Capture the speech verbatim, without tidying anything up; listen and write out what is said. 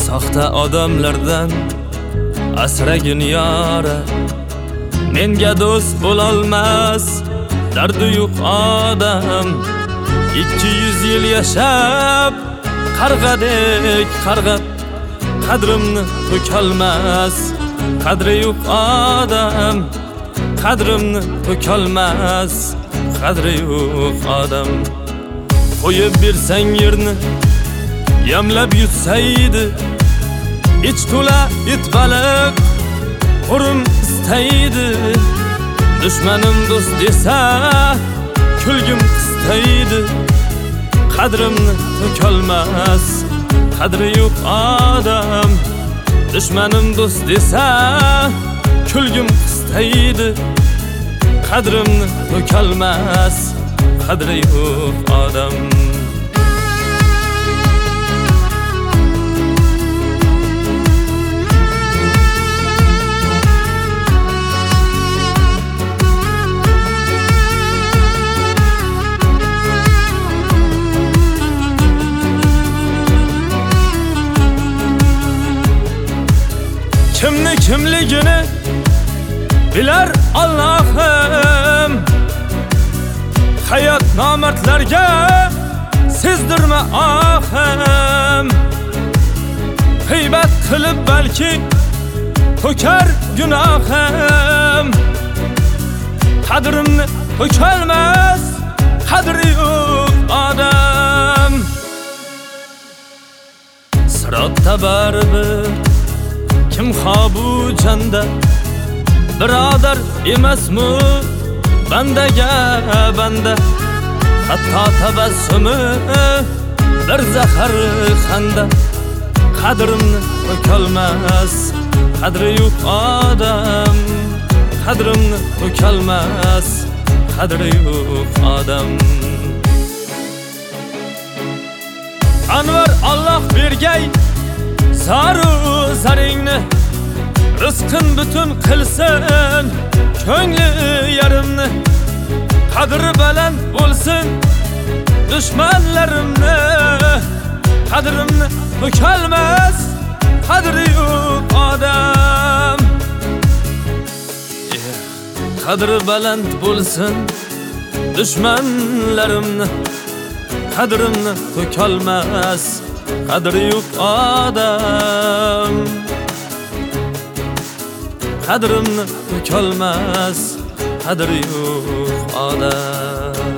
soxta odamlardan asragin yora. Menga do'st bo'lolmas dardi yo'q odam. ikki yuz yil yashab qarg'adek qarg'ab qadrimni to'kolmas. Qadri yo'q odam, qadrimni to'kolmas. Qadri yo'q odam. Qo'yib bersang yerni yamlab yutsaydi. Ich to'la it baliq qo'rim istaydi. Dushmanim do'st desa kulgim qistaydi. Qadrimni to'kolmas. Qadri yo'q odam. Dushmanim do'st desa kulgim qistaydi. Qadrimni to'kolmas. Qadri yo'q odam. Kimni kimligini bilar Allohim. Hayot nomardlarga sezdirma ohim. G'iybat qilib balki to'kar gunohim. Qadrimni to'kolmas. Qadri yo'q odam. Sirotda baribir kim xobu janda birodar emasmi bandaga banda. Hatto tabassumi bir zahar xanda. Qadrimni to'kolmas. Qadri yo'q odam. Qadrimni to'kolmas. Qadri yo'q odam. Anvar Alloh bergay zaru zaringni. Rizqin butun qilsin ko'ngli yarimni. Qadri baland bo'lsin dushmanlarimni. Qadrimni to'kolmas. Qadri yo'q odam. Qadri baland bo'lsin dushmanlarimni. Qadrimni to'kolmas. Qadri yo'q odam. Qadrimni to'kolmas. Qadri yo'q odam.